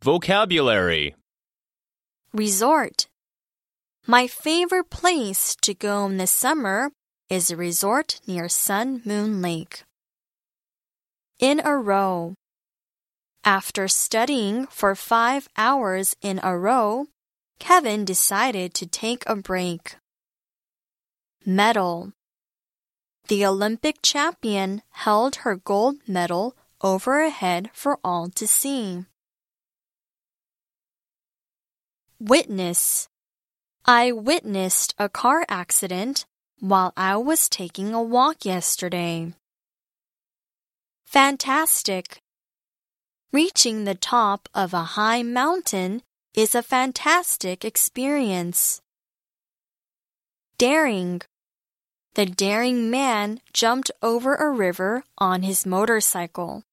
Vocabulary. Resort. My favorite place to go in the summer is a resort near Sun Moon Lake. In a row. After studying for 5 hours in a row, Kevin decided to take a break. Medal. The Olympic champion held her gold medal over her head for all to see. Witness. I witnessed a car accident while I was taking a walk yesterday. Fantastic. Reaching the top of a high mountain is a fantastic experience. Daring. The daring man jumped over a river on his motorcycle.